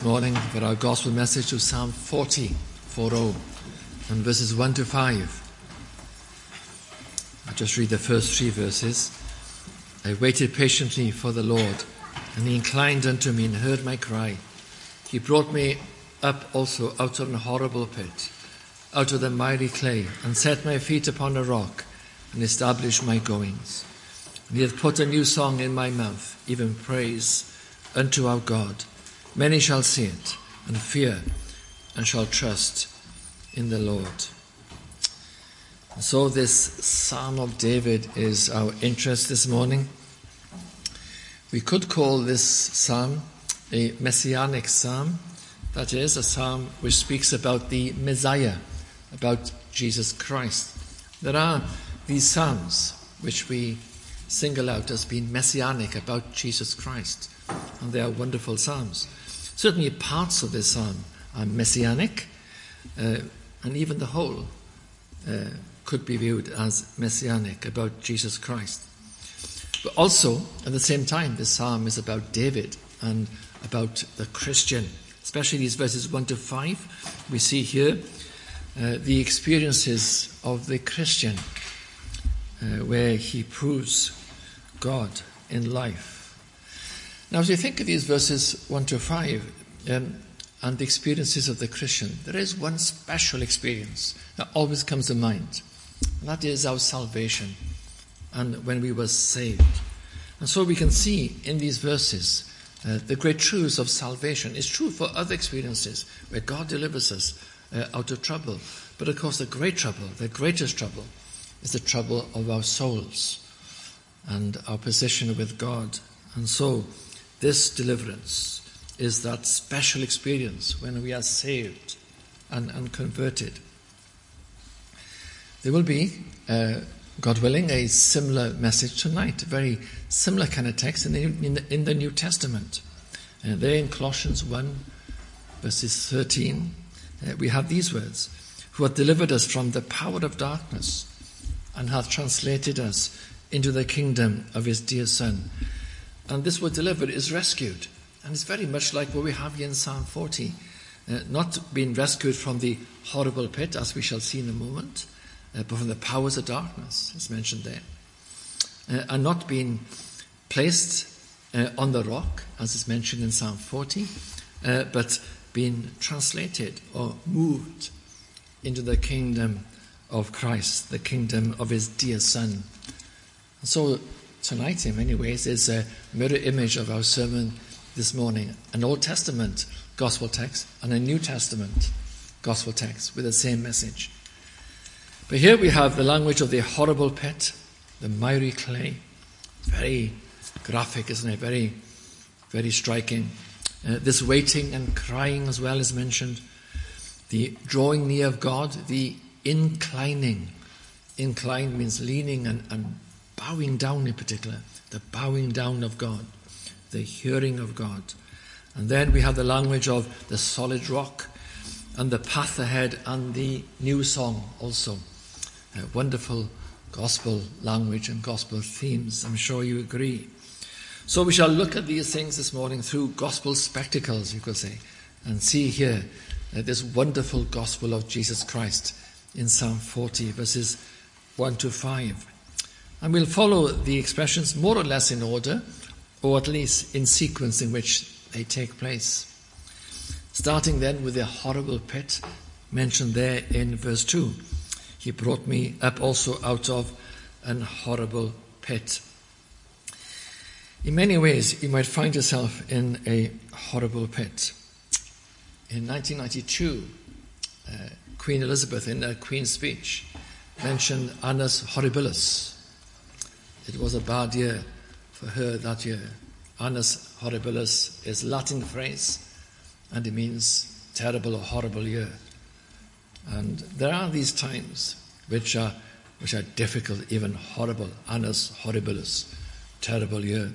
Morning for our gospel message to Psalm 40, and verses 1 to 5. I'll just read the first 3 verses. I waited patiently for the Lord, and he inclined unto me and heard my cry. He brought me up also out of an horrible pit, out of the miry clay, and set my feet upon a rock, and established my goings. And he hath put a new song in my mouth, even praise unto our God. Many shall see it and fear and shall trust in the Lord. And so this Psalm of David is our interest this morning. We could call this psalm a messianic psalm, that is, a psalm which speaks about the Messiah, about Jesus Christ. There are these psalms which we single out as being messianic, about Jesus Christ, and they are wonderful psalms. Certainly parts of this psalm are messianic, and even the whole could be viewed as messianic, about Jesus Christ. But also, at the same time, this psalm is about David and about the Christian. Especially these verses 1 to 5, we see here the experiences of the Christian, where he proves God in life. Now, as you think of these verses 1 to 5 and the experiences of the Christian, there is one special experience that always comes to mind, and that is our salvation and when we were saved. And so we can see in these verses the great truths of salvation. It's true for other experiences where God delivers us out of trouble. But of course the great trouble, the greatest trouble, is the trouble of our souls and our position with God. And so this deliverance is that special experience when we are saved and converted. There will be, God willing, a similar message tonight, a very similar kind of text in the New Testament. There in Colossians 1, verses 13, we have these words: who hath delivered us from the power of darkness and hath translated us into the kingdom of his dear Son. And this word delivered is rescued. And it's very much like what we have here in Psalm 40. Not being rescued from the horrible pit, as we shall see in a moment, but from the powers of darkness, as mentioned there. And not being placed on the rock, as is mentioned in Psalm 40, but being translated or moved into the kingdom of Christ, the kingdom of his dear Son. And so tonight, in many ways, is a mirror image of our sermon this morning. An Old Testament gospel text and a New Testament gospel text with the same message. But here we have the language of the horrible pit, the miry clay. Very graphic, isn't it? Very, very striking. This waiting and crying as well is mentioned. The drawing near of God, the inclining. Incline means leaning and bowing down in particular. The bowing down of God. The hearing of God. And then we have the language of the solid rock and the path ahead and the new song also. Wonderful gospel language and gospel themes. I'm sure you agree. So we shall look at these things this morning through gospel spectacles, you could say, and see here this wonderful gospel of Jesus Christ in Psalm 40, verses 1 to 5. And we'll follow the expressions more or less in order, or at least in sequence in which they take place. Starting then with the horrible pit mentioned there in verse 2. He brought me up also out of an horrible pit. In many ways, you might find yourself in a horrible pit. In 1992, Queen Elizabeth, in her Queen's speech, mentioned Annus Horribilis. It was a bad year for her that year. Annus Horribilis is a Latin phrase, and it means terrible or horrible year. And there are these times which are difficult, even horrible. Annus Horribilis, terrible year.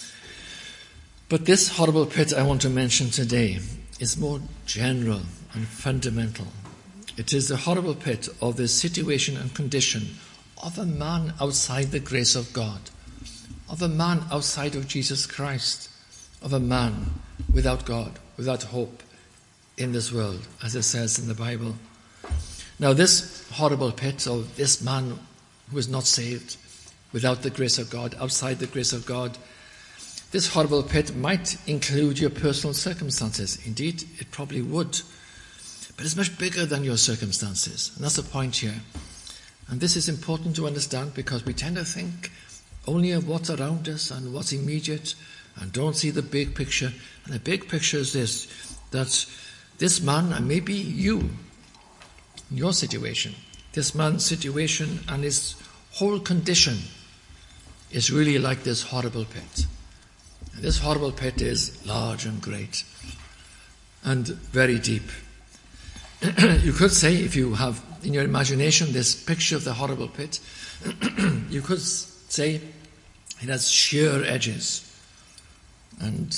But this horrible pit I want to mention today is more general and fundamental. It is the horrible pit of the situation and condition of a man outside the grace of God, of a man outside of Jesus Christ, of a man without God, without hope in this world, as it says in the Bible. Now this horrible pit of this man who is not saved, without the grace of God, outside the grace of God, this horrible pit might include your personal circumstances. Indeed, it probably would. But it's much bigger than your circumstances. And that's the point here. And this is important to understand because we tend to think only of what's around us and what's immediate and don't see the big picture. And the big picture is this, that this man, and maybe you, in your situation, this man's situation and his whole condition is really like this horrible pit. And this horrible pit is large and great and very deep. You could say, if you have in your imagination this picture of the horrible pit, you could say it has sheer edges and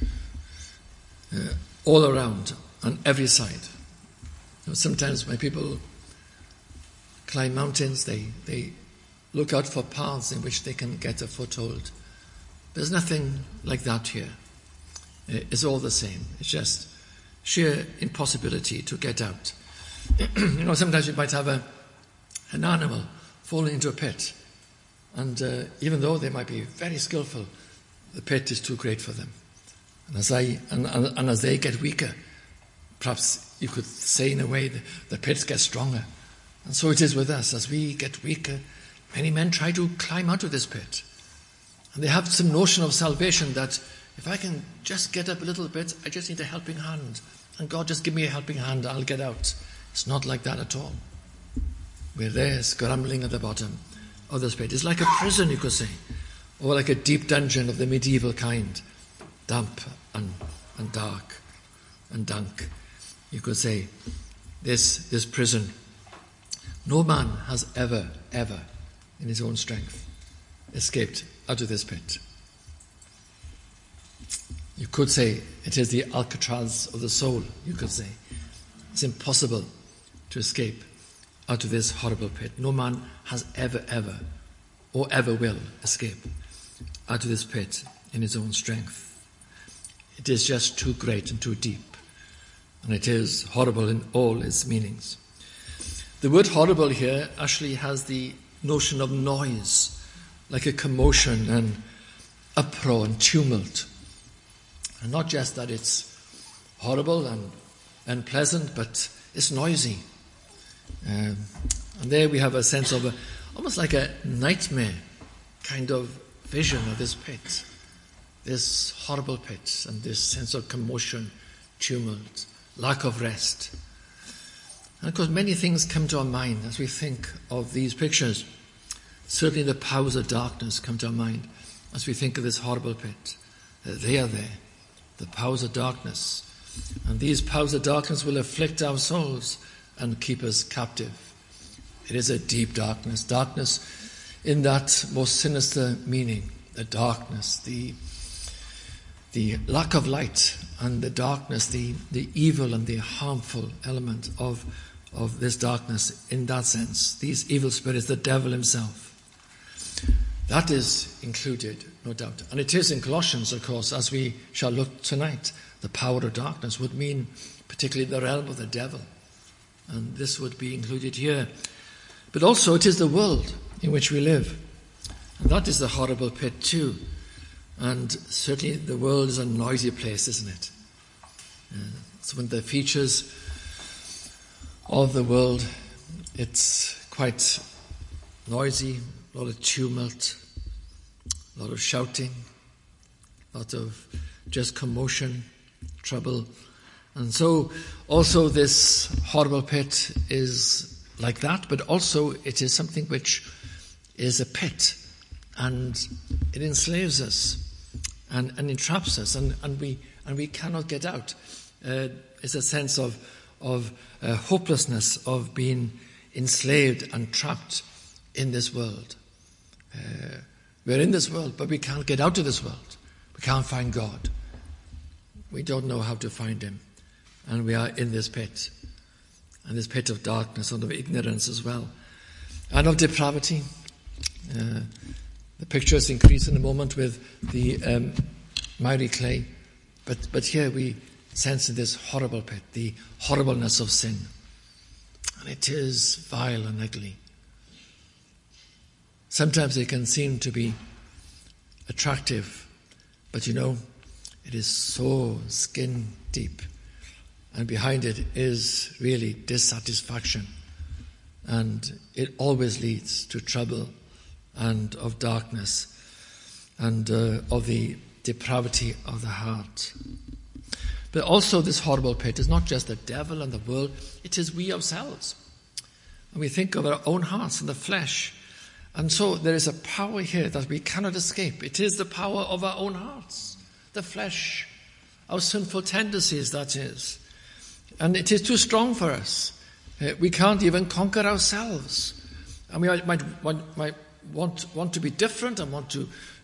all around, on every side. You know, sometimes when people climb mountains, they look out for paths in which they can get a foothold. There's nothing like that here. It's all the same. It's just sheer impossibility to get out. You know, sometimes you might have an animal falling into a pit, and even though they might be very skillful, the pit is too great for them. And as they get weaker, perhaps you could say in a way the pits get stronger. And so it is with us. As we get weaker, many men try to climb out of this pit. And they have some notion of salvation that if I can just get up a little bit, I just need a helping hand. And God just give me a helping hand, I'll get out. It's not like that at all. We're there scrambling at the bottom of this pit. It's like a prison, you could say, or like a deep dungeon of the medieval kind, damp and dark and dank. You could say, this prison, no man has ever, in his own strength, escaped out of this pit. You could say it is the Alcatraz of the soul, you could say. It's impossible to escape out of this horrible pit. No man has ever, or ever will escape out of this pit in his own strength. It is just too great and too deep. And it is horrible in all its meanings. The word horrible here actually has the notion of noise, like a commotion and uproar and tumult. And not just that it's horrible and unpleasant, but it's noisy. And there we have a sense of almost like a nightmare kind of vision of this pit, this horrible pit, and this sense of commotion, tumult, lack of rest. And of course many things come to our mind as we think of these pictures. Certainly the powers of darkness come to our mind as we think of this horrible pit. They are there, the powers of darkness. And these powers of darkness will afflict our souls and keep us captive. It is a deep darkness in that most sinister meaning, the darkness, the lack of light, and the darkness, the evil and the harmful element of this darkness in that sense. These evil spirits, the devil himself. That is included, no doubt. And it is in Colossians, of course, as we shall look tonight. The power of darkness would mean particularly the realm of the devil. And this would be included here. But also it is the world in which we live. And that is the horrible pit too. And certainly the world is a noisy place, isn't it? It's one of the features of the world. It's quite noisy, a lot of tumult, a lot of shouting, a lot of just commotion, trouble. And so also this horrible pit is like that, but also it is something which is a pit, and it enslaves us and entraps us, and we cannot get out. It's a sense of hopelessness of being enslaved and trapped in this world. We're in this world, but we can't get out of this world. We can't find God. We don't know how to find him. And we are in this pit. And this pit of darkness and of ignorance as well. And of depravity. The pictures increase in a moment with the miry clay. But here we sensing this horrible pit, the horribleness of sin. And it is vile and ugly. Sometimes it can seem to be attractive, but it is so skin deep. And behind it is really dissatisfaction. And it always leads to trouble and of darkness and of the depravity of the heart. But also this horrible pit is not just the devil and the world, it is we ourselves. And we think of our own hearts and the flesh. And so there is a power here that we cannot escape. It is the power of our own hearts, the flesh, our sinful tendencies, that is. And it is too strong for us. We can't even conquer ourselves. And we might want to be different and want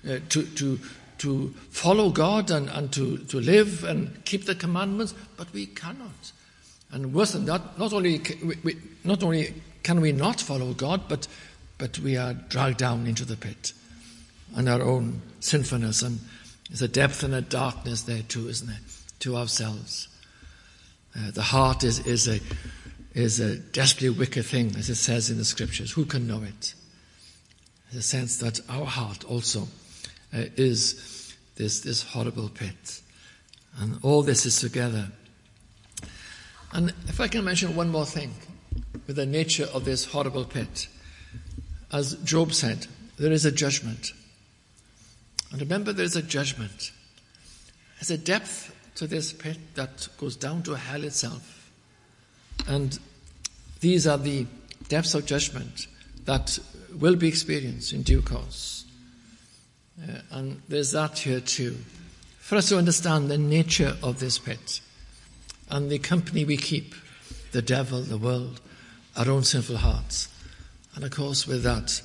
to follow God and to live and keep the commandments, but we cannot. And worse than that, not only can we not follow God, but we are dragged down into the pit and our own sinfulness. And there's a depth and a darkness there too, isn't there, to ourselves. The heart is a desperately wicked thing, as it says in the Scriptures. Who can know it? There's a sense that our heart also is this horrible pit. And all this is together. And if I can mention one more thing with the nature of this horrible pit. As Job said, there is a judgment. And remember, there is a judgment. There's a depth to this pit that goes down to hell itself. And these are the depths of judgment that will be experienced in due course. And there's that here too. For us to understand the nature of this pit and the company we keep, the devil, the world, our own sinful hearts. And of course with that,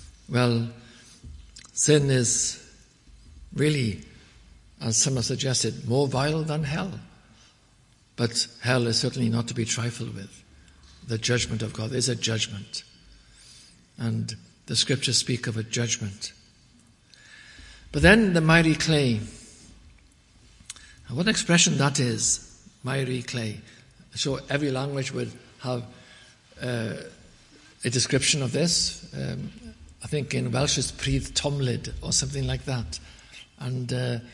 sin is really, as some have suggested, more vile than hell. But hell is certainly not to be trifled with. The judgment of God is a judgment. And the Scriptures speak of a judgment. But then the miry clay. And what an expression that is, miry clay. So every language would have a description of this. I think in Welsh it's Pryd Tomlyd or something like that. And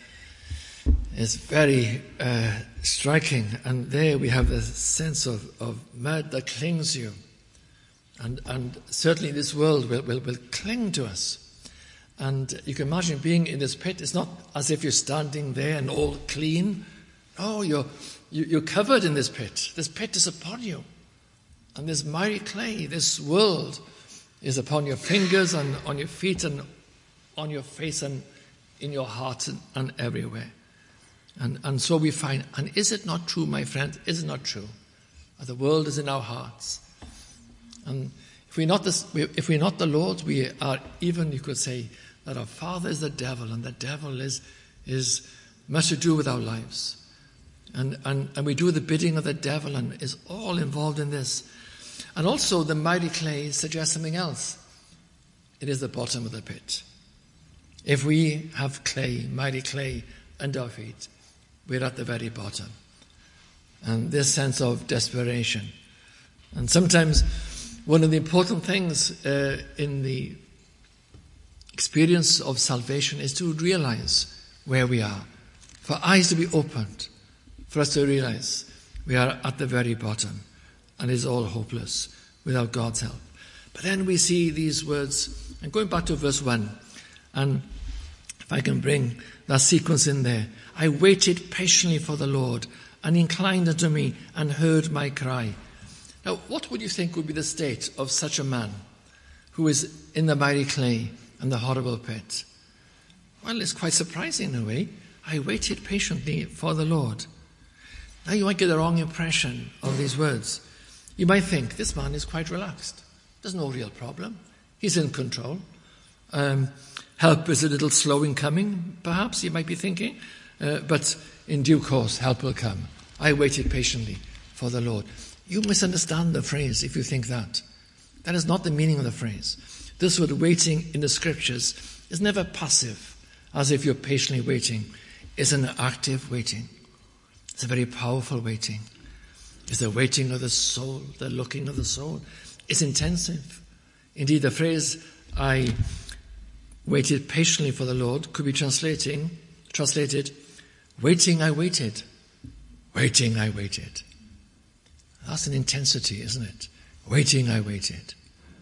it's very striking. And there we have the sense of mud that clings you. And certainly this world will cling to us. And you can imagine being in this pit. It's not as if you're standing there and all clean. No, you're covered in this pit. This pit is upon you. And this miry clay, this world, is upon your fingers and on your feet and on your face and in your heart and everywhere. And so we find, and is it not true, my friend? Is it not true? The world is in our hearts. And if we're not the Lord, we are even, you could say, that our father is the devil, and the devil is much to do with our lives. And we do the bidding of the devil and is all involved in this. And also the miry clay suggests something else. It is the bottom of the pit. If we have clay, miry clay, under our feet, we're at the very bottom. And this sense of desperation. And sometimes one of the important things in the experience of salvation is to realize where we are. For eyes to be opened, for us to realize we are at the very bottom and it's all hopeless without God's help. But then we see these words, and going back to verse 1, and if I can bring that sequence in there. I waited patiently for the Lord, and he inclined unto me and heard my cry. Now, what would you think would be the state of such a man who is in the miry clay and the horrible pit? Well, it's quite surprising in a way. I waited patiently for the Lord. Now, you might get the wrong impression of these words. You might think, this man is quite relaxed. There's no real problem. He's in control. Help is a little slow in coming, perhaps, you might be thinking. But in due course, help will come. I waited patiently for the Lord. You misunderstand the phrase if you think that. That is not the meaning of the phrase. This word waiting in the Scriptures is never passive, as if you're patiently waiting. It's an active waiting. It's a very powerful waiting. It's the waiting of the soul, the looking of the soul. It's intensive. Indeed, the phrase, I waited patiently for the Lord, could be translated, waiting I waited. Waiting I waited. That's an intensity, isn't it? Waiting I waited.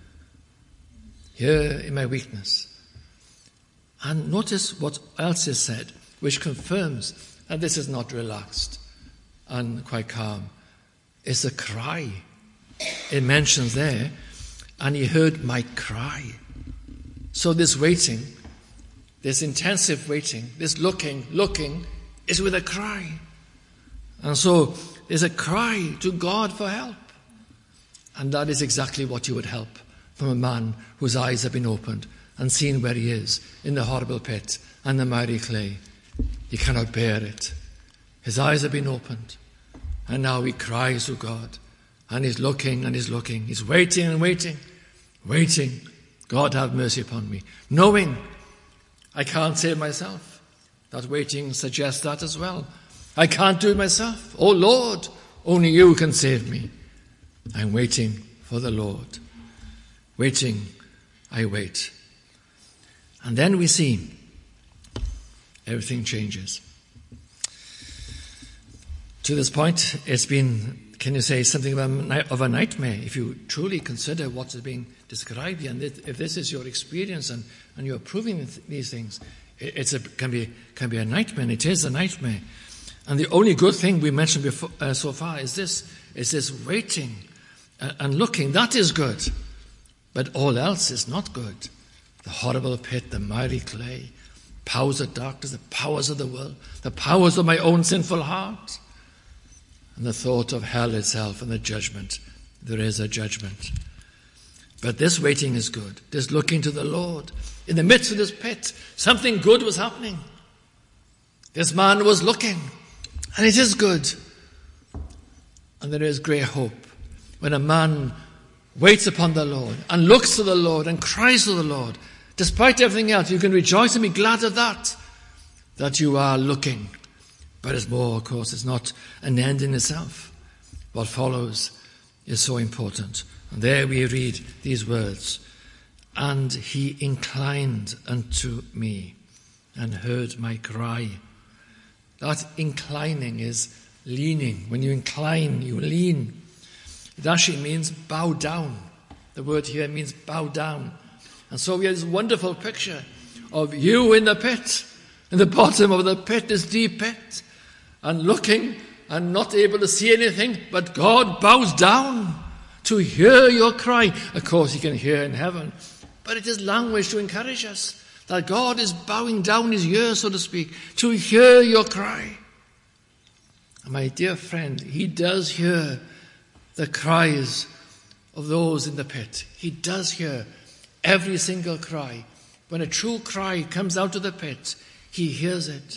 Here in my weakness. And notice what else is said, which confirms that this is not relaxed and quite calm. It's a cry. It mentions there, and he heard my cry. So this waiting, this intensive waiting, this looking, is with a cry. And so there's a cry to God for help. And that is exactly what you would help from a man whose eyes have been opened and seen where he is in the horrible pit and the miry clay. He cannot bear it. His eyes have been opened. And now he cries to God. And he's looking and he's looking. He's waiting and waiting. Waiting. God have mercy upon me. Knowing I can't save myself. That waiting suggests that as well. I can't do it myself. Oh Lord, only you can save me. I'm waiting for the Lord. Waiting, I wait. And then we see everything changes. To this point, it's been, can you say, something of a nightmare if you truly consider what is being described here. And if this is your experience and you're proving these things, it can be a nightmare, and it is a nightmare. And the only good thing we mentioned before, so far is this waiting and looking. That is good. But all else is not good. The horrible pit, the miry clay, powers of darkness, the powers of the world, the powers of my own sinful heart, and the thought of hell itself and the judgment. There is a judgment. But this waiting is good. This looking to the Lord. In the midst of this pit, something good was happening. This man was looking, and it is good. And there is great hope when a man waits upon the Lord and looks to the Lord and cries to the Lord. Despite everything else, you can rejoice and be glad of that you are looking. But it's more, of course, it's not an end in itself. What follows is so important. And there we read these words. And he inclined unto me and heard my cry. That inclining is leaning. When you incline, you lean. It actually means bow down. The word here means bow down. And so we have this wonderful picture of you in the pit, in the bottom of the pit, this deep pit, and looking and not able to see anything, but God bows down to hear your cry. Of course, he can hear in heaven, but it is language to encourage us that God is bowing down his ear, so to speak, to hear your cry. And my dear friend, he does hear the cries of those in the pit. He does hear every single cry. When a true cry comes out of the pit, he hears it.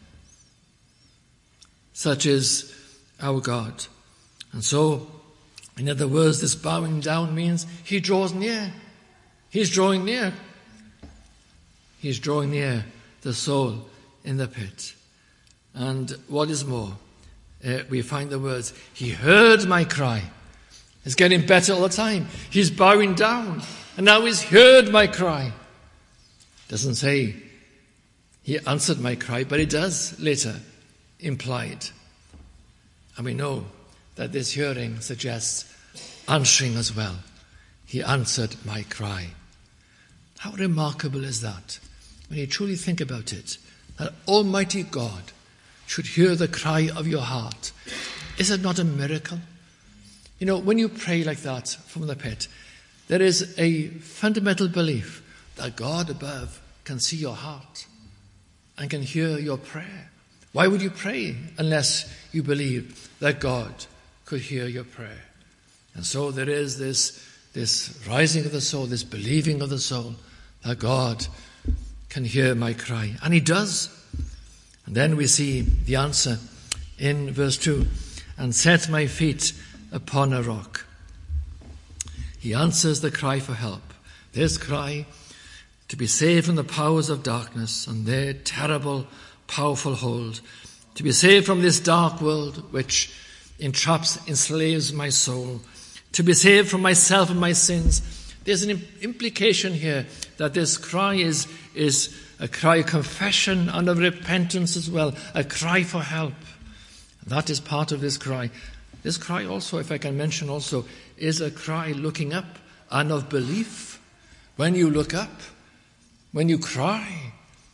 Such is our God. And so, in other words, this bowing down means he draws near. He's drawing near. He's drawing near the soul in the pit. And what is more, we find the words, he heard my cry. It's getting better all the time. He's bowing down. And now he's heard my cry. Doesn't say he answered my cry, but it does later implied. And we know that this hearing suggests answering as well. He answered my cry. How remarkable is that? When you truly think about it, that Almighty God should hear the cry of your heart. Is it not a miracle? You know, when you pray like that from the pit, there is a fundamental belief that God above can see your heart and can hear your prayer. Why would you pray unless you believe that God could hear your prayer? And so there is this rising of the soul, this believing of the soul that God can hear my cry. And he does. And then we see the answer in verse 2. And set my feet upon a rock. He answers the cry for help. This cry to be saved from the powers of darkness and their terrible, powerful hold to be saved from this dark world which entraps, enslaves my soul, to be saved from myself and my sins. There's an implication here that this cry is a cry of confession and of repentance as well, a cry for help. That is part of this cry. This cry also, if I can mention also, is a cry looking up and of belief. When you look up, when you cry,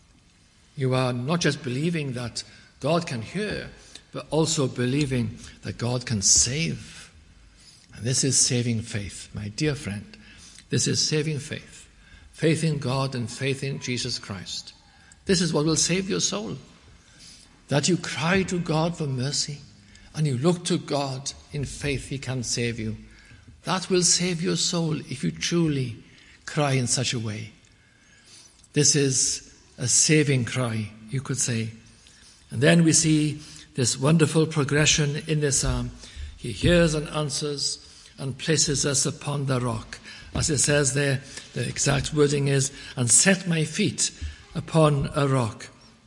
you are not just believing that God can hear, but also believing that God can save. And this is saving faith, my dear friend. This is saving faith. Faith in God and faith in Jesus Christ. This is what will save your soul. That you cry to God for mercy and you look to God in faith, He can save you. That will save your soul if you truly cry in such a way. This is a saving cry, you could say. And then we see this wonderful progression in this psalm. He hears and answers and places us upon the rock. As it says there, the exact wording is, and set my feet upon a rock.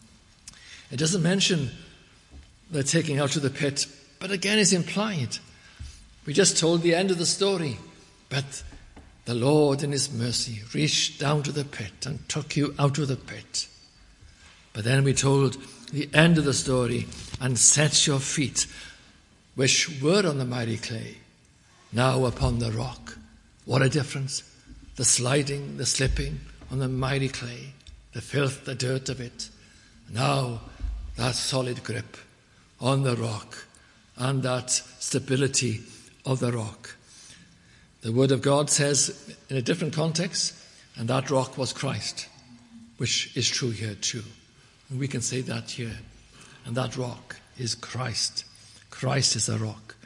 It doesn't mention the taking out of the pit, but again it's implied. We just told the end of the story, but the Lord in His mercy reached down to the pit and took you out of the pit. But then we told the end of the story, and set your feet, which were on the miry clay, now upon the rock. What a difference. The sliding, the slipping on the miry clay, the filth, the dirt of it. Now that solid grip on the rock and that stability of the rock. The Word of God says in a different context, and that rock was Christ, which is true here too. And we can say that here. And that rock is Christ. Christ is the rock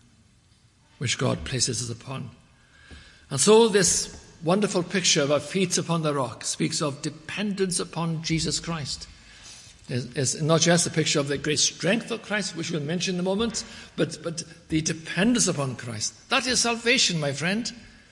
which God places us upon. And so this wonderful picture of our feet upon the rock speaks of dependence upon Jesus Christ. It's not just a picture of the great strength of Christ, which we'll mention in a moment, but the dependence upon Christ. That is salvation, my friend.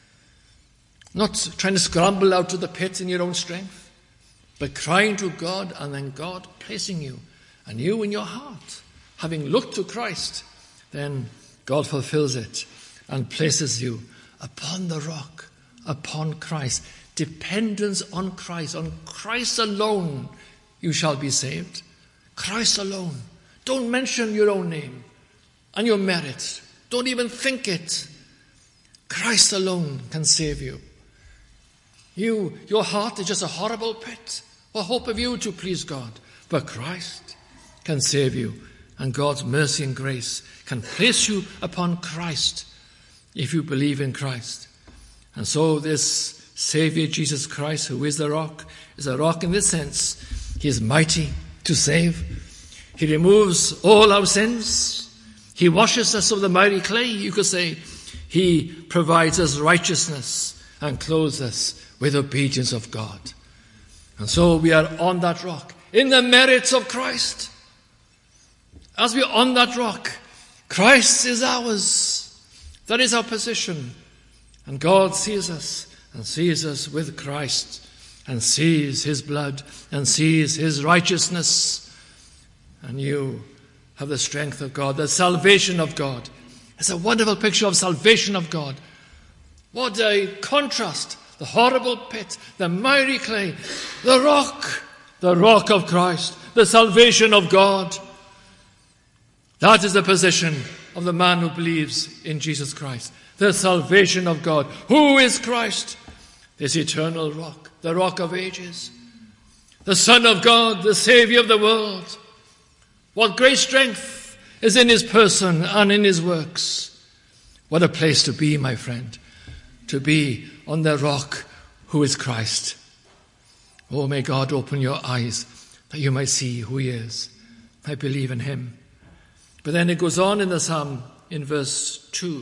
Not trying to scramble out of the pit in your own strength, but crying to God and then God placing you, and you in your heart, having looked to Christ, then God fulfills it and places you upon the rock, upon Christ. Dependence on Christ alone, you shall be saved. Christ alone. Don't mention your own name and your merits. Don't even think it. Christ alone can save you. Your heart is just a horrible pit. What hope have you to please God? But Christ can save you, and God's mercy and grace can place you upon Christ if you believe in Christ. And so this Savior, Jesus Christ, who is a rock in this sense. He is mighty to save. He removes all our sins. He washes us of the miry clay, you could say. He provides us righteousness and clothes us with obedience of God. And so we are on that rock, in the merits of Christ. As we are on that rock, Christ is ours. That is our position. And God sees us and sees us with Christ and sees His blood and sees His righteousness. And you have the strength of God, the salvation of God. It's a wonderful picture of salvation of God. What a contrast. The horrible pit, the miry clay, the rock of Christ, the salvation of God. That is the position of the man who believes in Jesus Christ. The salvation of God. Who is Christ? This eternal rock, the rock of ages. The Son of God, the Savior of the world. What great strength is in His person and in His works. What a place to be, my friend. To be on the rock who is Christ. Oh, may God open your eyes that you might see who He is. I believe in Him. But then it goes on in the psalm in verse 2.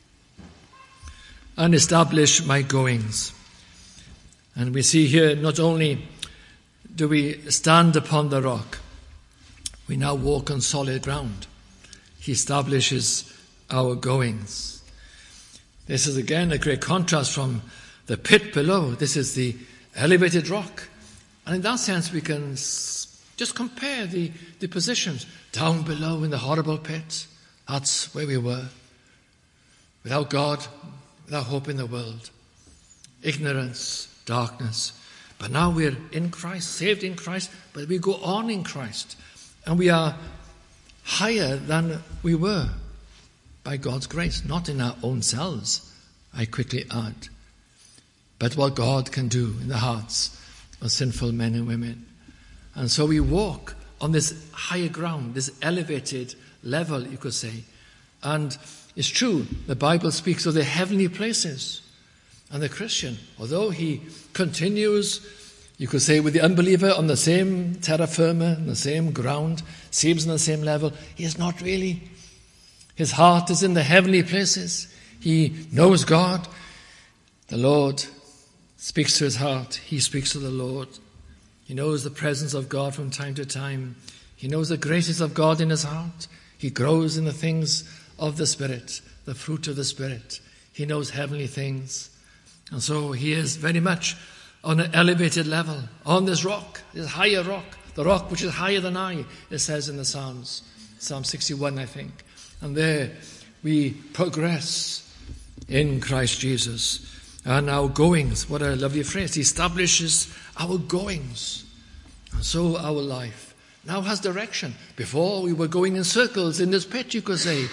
And establish my goings. And we see here not only do we stand upon the rock, we now walk on solid ground. He establishes our goings. This is again a great contrast from the pit below. This is the elevated rock. And in that sense we can Just compare the positions. Down below in the horrible pit, that's where we were. Without God, without hope in the world. Ignorance, darkness. But now we're in Christ, saved in Christ, but we go on in Christ. And we are higher than we were by God's grace, not in our own selves, I quickly add, but what God can do in the hearts of sinful men and women. And so we walk on this higher ground, this elevated level, you could say. And it's true, the Bible speaks of the heavenly places. And the Christian, although he continues, you could say, with the unbeliever on the same terra firma, on the same ground, seems on the same level, he is not really. His heart is in the heavenly places. He knows God. The Lord speaks to his heart. He speaks to the Lord. He knows the presence of God from time to time. He knows the graces of God in his heart. He grows in the things of the Spirit, the fruit of the Spirit. He knows heavenly things. And so he is very much on an elevated level, on this rock, this higher rock, the rock which is higher than I, it says in the Psalms, Psalm 61, I think. And there we progress in Christ Jesus. And our goings, what a lovely phrase, he establishes our goings. And so our life now has direction. Before we were going in circles in this pit, you could say,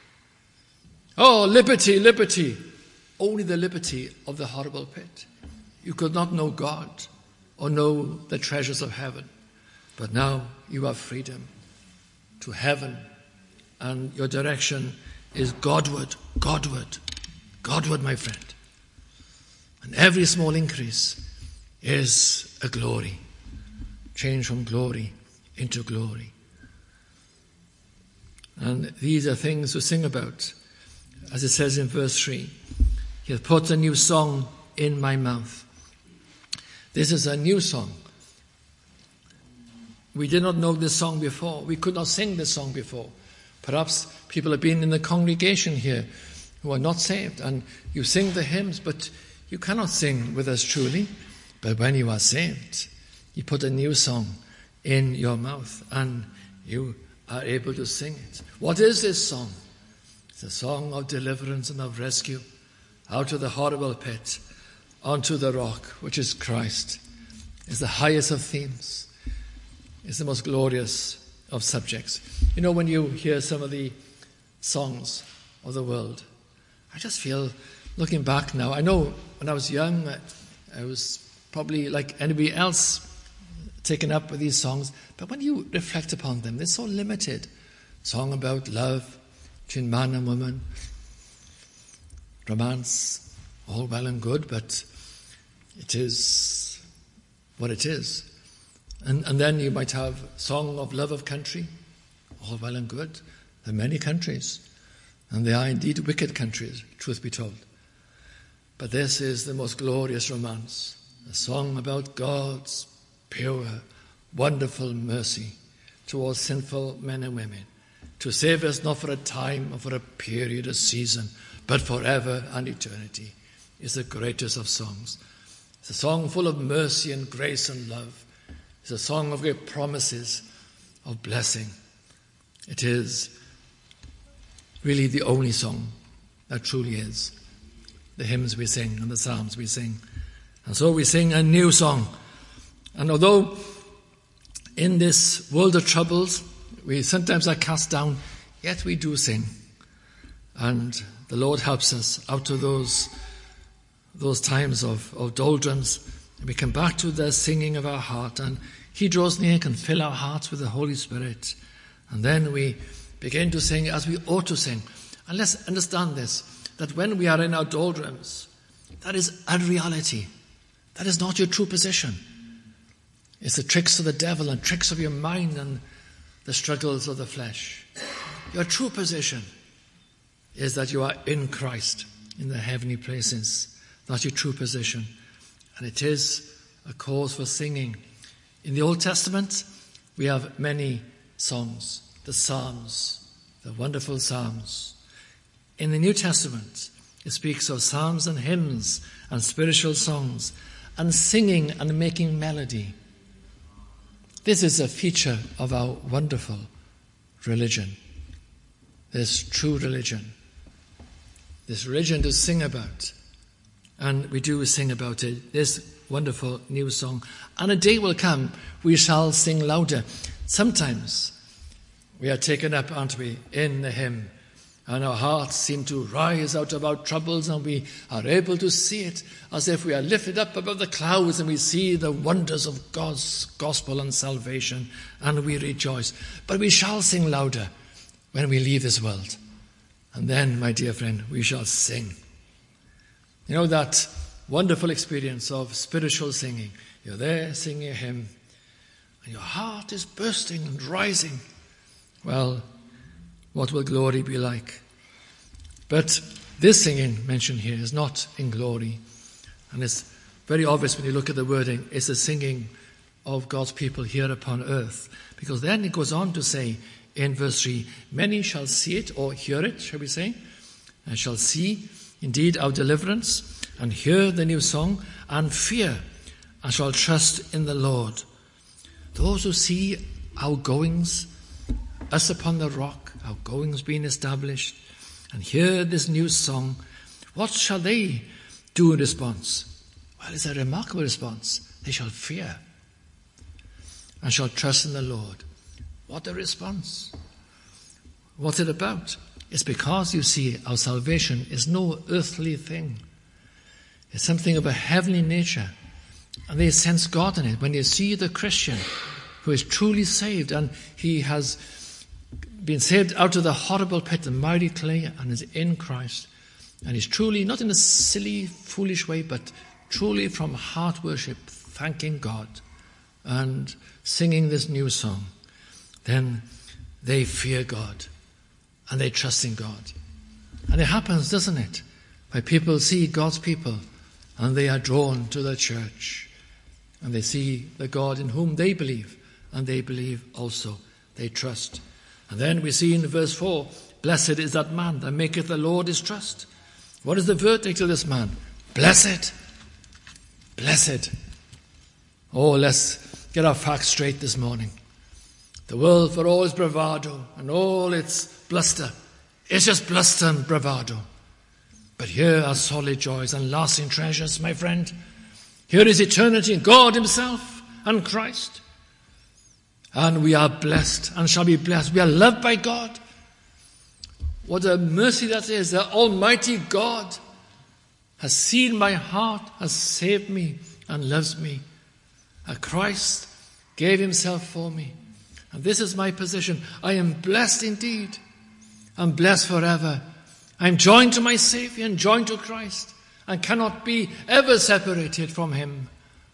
oh, liberty, liberty. Only the liberty of the horrible pit. You could not know God or know the treasures of heaven. But now you have freedom to heaven. And your direction is Godward, Godward, Godward, my friend. And every small increase is a glory. Change from glory into glory. And these are things to sing about. As it says in verse 3, he hath put a new song in my mouth. This is a new song. We did not know this song before. We could not sing this song before. Perhaps people have been in the congregation here who are not saved, and you sing the hymns, but you cannot sing with us truly. But when you are saved, you put a new song in your mouth, and you are able to sing it. What is this song? It's a song of deliverance and of rescue out of the horrible pit onto the rock, which is Christ. It's the highest of themes. It's the most glorious of subjects. You know, when you hear some of the songs of the world, I just feel, looking back now, I know when I was young, I was probably like anybody else taken up with these songs, but when you reflect upon them, they're so limited. Song about love between man and woman, romance, all well and good, but it is what it is. And then you might have song of love of country, all well and good. There are many countries, and they are indeed wicked countries, truth be told. But this is the most glorious romance, a song about God's pure, wonderful mercy towards sinful men and women, to save us not for a time or for a period, a season, but forever and eternity, is the greatest of songs. It's a song full of mercy and grace and love. It's a song of great promises of blessing. It is really the only song that truly is. The hymns we sing and the psalms we sing. And so we sing a new song. And although in this world of troubles we sometimes are cast down, yet we do sing. And the Lord helps us out of those times of doldrums. We come back to the singing of our heart, and he draws near, can fill our hearts with the Holy Spirit. And then we begin to sing as we ought to sing. And let's understand this, that when we are in our doldrums, that is unreality. That is not your true position. It's the tricks of the devil and tricks of your mind and the struggles of the flesh. Your true position is that you are in Christ, in the heavenly places. That's your true position. And it is a cause for singing. In the Old Testament, we have many songs, the Psalms, the wonderful Psalms. In the New Testament, it speaks of psalms and hymns and spiritual songs and singing and making melody. This is a feature of our wonderful religion. This true religion. This religion to sing about. And we do sing about it. This wonderful new song. And a day will come, we shall sing louder. Sometimes we are taken up, aren't we, in the hymn. And our hearts seem to rise out of our troubles, and we are able to see it as if we are lifted up above the clouds and we see the wonders of God's gospel and salvation, and we rejoice. But we shall sing louder when we leave this world. And then, my dear friend, we shall sing. You know that wonderful experience of spiritual singing. You're there singing a hymn, and your heart is bursting and rising. Well, what will glory be like? But this singing mentioned here is not in glory. And it's very obvious when you look at the wording, it's the singing of God's people here upon earth. Because then it goes on to say in verse 3, many shall see it, or hear it, shall we say, and shall see indeed our deliverance, and hear the new song, and fear, and shall trust in the Lord. Those who see our goings, us upon the rock, our goings being established, and hear this new song, what shall they do in response? Well, it's a remarkable response. They shall fear and shall trust in the Lord. What a response. What's it about? It's because, you see, our salvation is no earthly thing. It's something of a heavenly nature. And they sense God in it. When you see the Christian who is truly saved, and he has been saved out of the horrible pit, the miry clay, and is in Christ, and he's truly, not in a silly, foolish way, but truly from heart worship, thanking God and singing this new song, then they fear God and they trust in God. And it happens, doesn't it? When people see God's people and they are drawn to the church and they see the God in whom they believe, and they believe also, they trust. And then we see in verse 4, blessed is that man that maketh the Lord his trust. What is the verdict of this man? Blessed. Blessed. Oh, let's get our facts straight this morning. The world, for all its bravado and all its bluster, it's just bluster and bravado. But here are solid joys and lasting treasures, my friend. Here is eternity, God himself and Christ. And we are blessed and shall be blessed. We are loved by God. What a mercy that is. The Almighty God has seen my heart, has saved me and loves me. And Christ gave himself for me. And this is my position. I am blessed indeed. I'm blessed forever. I'm joined to my Savior and joined to Christ, and cannot be ever separated from him.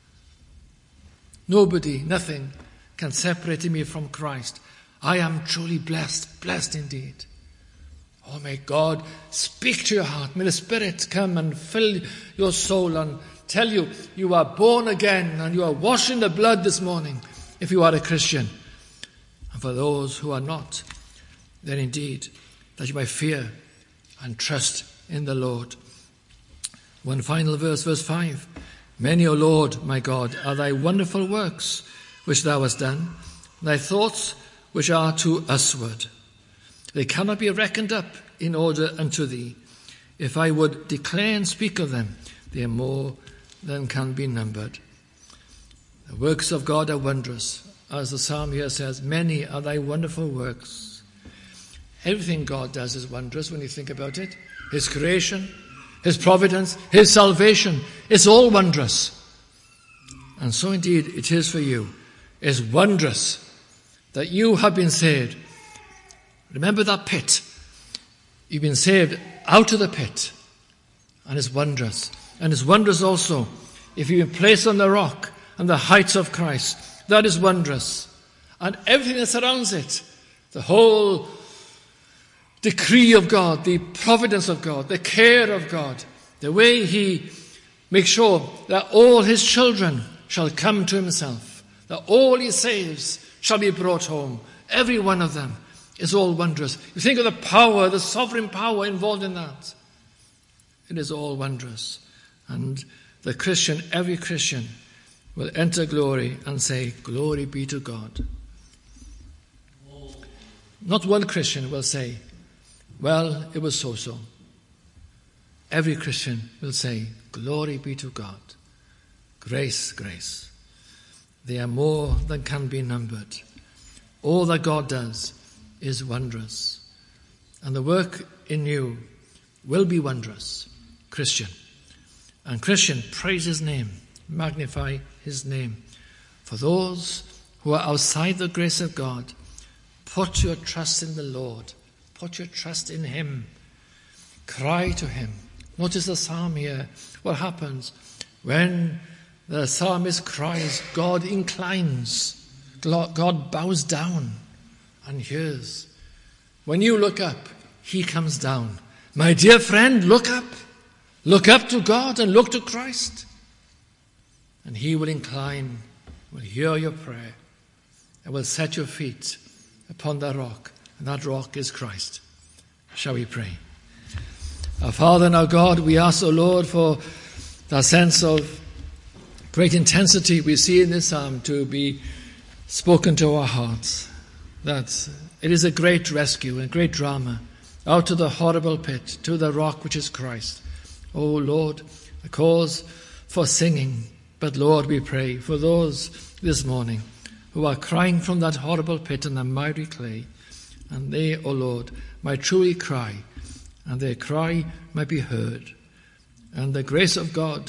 Nobody, nothing can separate me from Christ. I am truly blessed, blessed indeed. Oh, may God speak to your heart. May the Spirit come and fill your soul and tell you you are born again and you are washed in the blood this morning if you are a Christian. And for those who are not, then indeed that you may fear and trust in the Lord. One final verse, verse 5. Many, O Lord, my God, are thy wonderful works which thou hast done, thy thoughts which are to usward. They cannot be reckoned up in order unto thee. If I would declare and speak of them, they are more than can be numbered. The works of God are wondrous. As the psalm here says, many are thy wonderful works. Everything God does is wondrous when you think about it. His creation, his providence, his salvation, it's all wondrous. And so indeed it is for you. It's wondrous that you have been saved. Remember that pit. You've been saved out of the pit. And it's wondrous. And it's wondrous also if you've been placed on the rock and the heights of Christ. That is wondrous. And everything that surrounds it. The whole decree of God, the providence of God, the care of God. The way he makes sure that all his children shall come to himself. That all he saves shall be brought home. Every one of them is all wondrous. You think of the power, the sovereign power involved in that. It is all wondrous. And the Christian, every Christian, will enter glory and say, "Glory be to God." Not one Christian will say, "Well, it was so-so." Every Christian will say, "Glory be to God." Grace, grace. They are more than can be numbered. All that God does is wondrous. And the work in you will be wondrous, Christian. And Christian, praise his name, magnify his name. For those who are outside the grace of God, put your trust in the Lord. Put your trust in him. Cry to him. Notice the psalm here. What happens when the psalmist cries? God inclines. God bows down and hears. When you look up, he comes down. My dear friend, look up. Look up to God and look to Christ. And he will incline, will hear your prayer, and will set your feet upon that rock. And that rock is Christ. Shall we pray? Our Father and our God, we ask, O Lord, for that sense of great intensity we see in this psalm to be spoken to our hearts, that it is a great rescue and great drama out of the horrible pit to the rock which is Christ. O Lord, a cause for singing. But Lord, we pray for those this morning who are crying from that horrible pit in the miry clay, and they, O Lord, might truly cry, and their cry might be heard, and the grace of God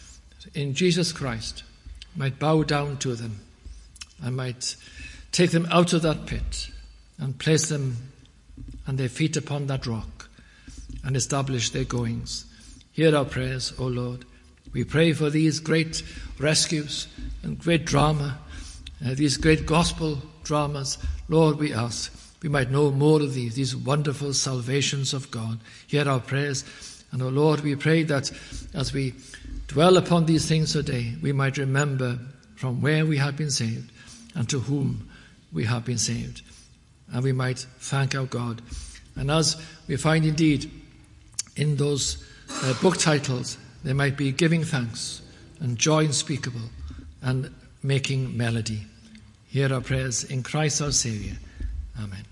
in Jesus Christ might bow down to them and might take them out of that pit and place them and their feet upon that rock and establish their goings. Hear our prayers, O Lord. We pray for these great rescues and great drama, these great gospel dramas. Lord, we ask we might know more of these wonderful salvations of God. Hear our prayers. And, O Lord, we pray that as we dwell upon these things today, we might remember from where we have been saved and to whom we have been saved. And we might thank our God. And as we find indeed in those book titles, there might be giving thanks and joy unspeakable and making melody. Hear our prayers in Christ our Saviour. Amen.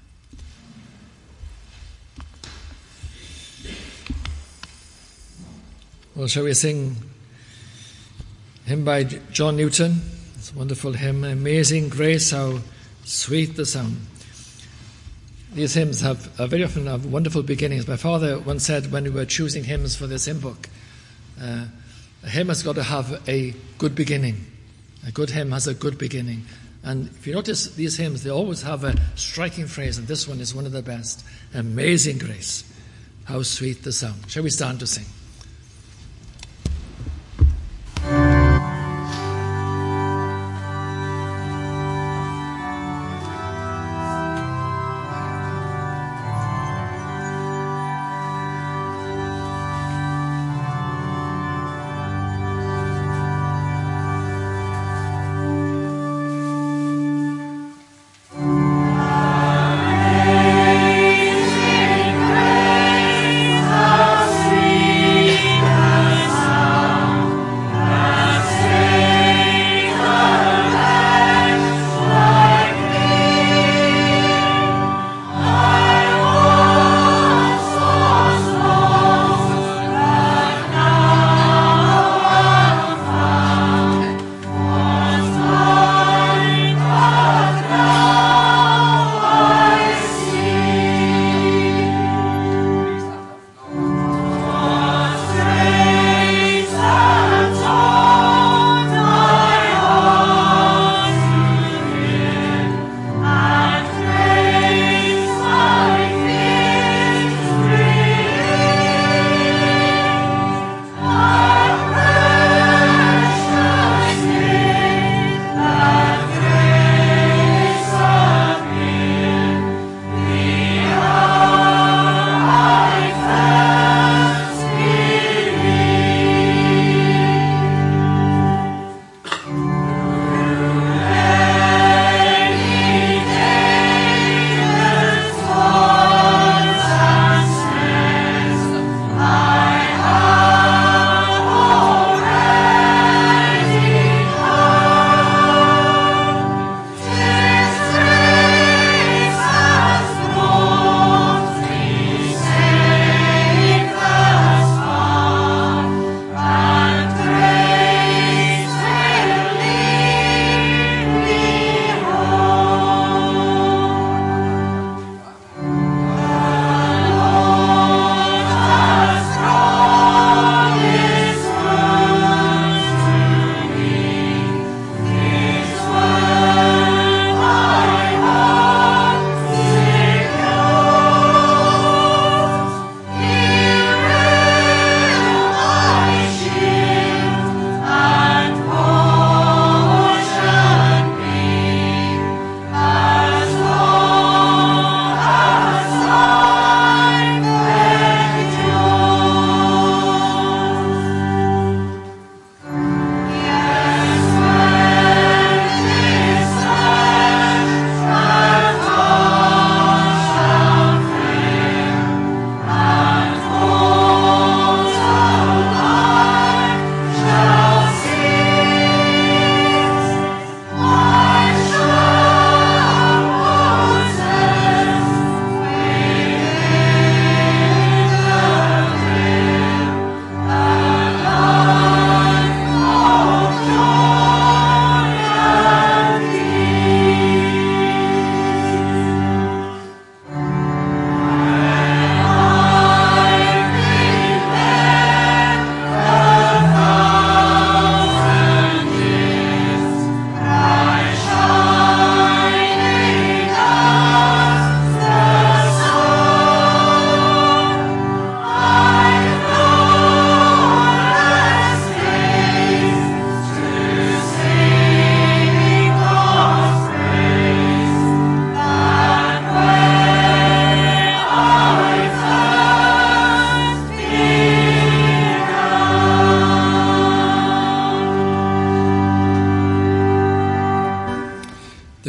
Well, shall we sing a hymn by John Newton? It's a wonderful hymn, Amazing Grace, how sweet the sound. These hymns have very often have wonderful beginnings. My father once said when we were choosing hymns for this hymn book, a hymn has got to have a good beginning. A good hymn has a good beginning. And if you notice these hymns, they always have a striking phrase, and this one is one of the best. Amazing grace, how sweet the sound. Shall we stand to sing? Sweet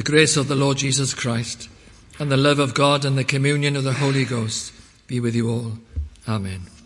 grace of the Lord Jesus Christ, and the love of God and the communion of the Holy Ghost be with you all. Amen.